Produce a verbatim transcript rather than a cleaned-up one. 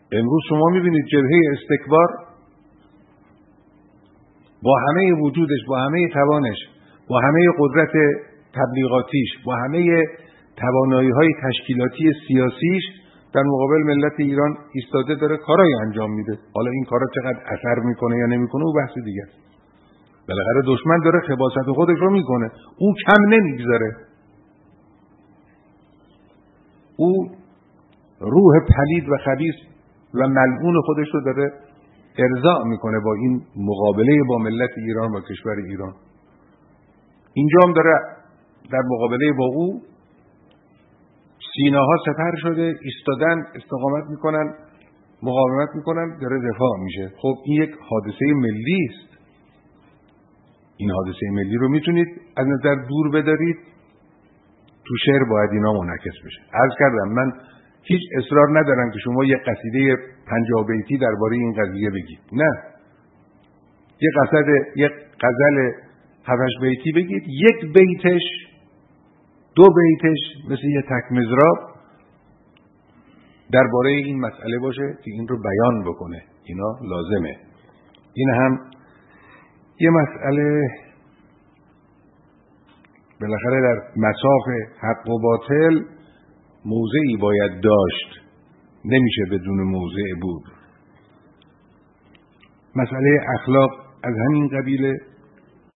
امروز شما میبینید جبهه استکبار با همه وجودش، با همه توانش، با همه قدرت تبلیغاتیش، با همه توانایی‌های تشکیلاتی سیاسیش در مقابل ملت ایران ایستاده، داره کارایی انجام میده. حالا این کارا چقدر اثر میکنه یا نمیکنه او بحث دیگه است. بالاخره دشمن داره خباثت خودش رو میکنه، او کم نمیگذاره. او روح پلید و خبیث و ملعون خودش رو داره ارضاء میکنه با این مقابله با ملت ایران و کشور ایران. اینجا هم داره در مقابله با او سینه ها سپر شده، ایستادن، استقامت میکنن، مقاومت میکنن، داره دفاع میشه. خب این یک حادثه ملی است. این حادثه ملی رو میتونید از نظر دور بدارید، تو شعر باید اینا منعکس بشه. عرض کردم من هیچ اصرار ندارم که شما یک قصیده پنجاه بیتی درباره این قضیه بگید، نه، یک قصیده یک غزل هفت بیتی بگید، یک بیتش دو بیتش مثل یه تک مضراب درباره این مسئله باشه که این رو بیان بکنه. اینا لازمه. این هم یه مسئله بالاخره در مصاف حق و باطل موضعی باید داشت، نمیشه بدون موضع بود. مسئله اخلاق از همین قبیله.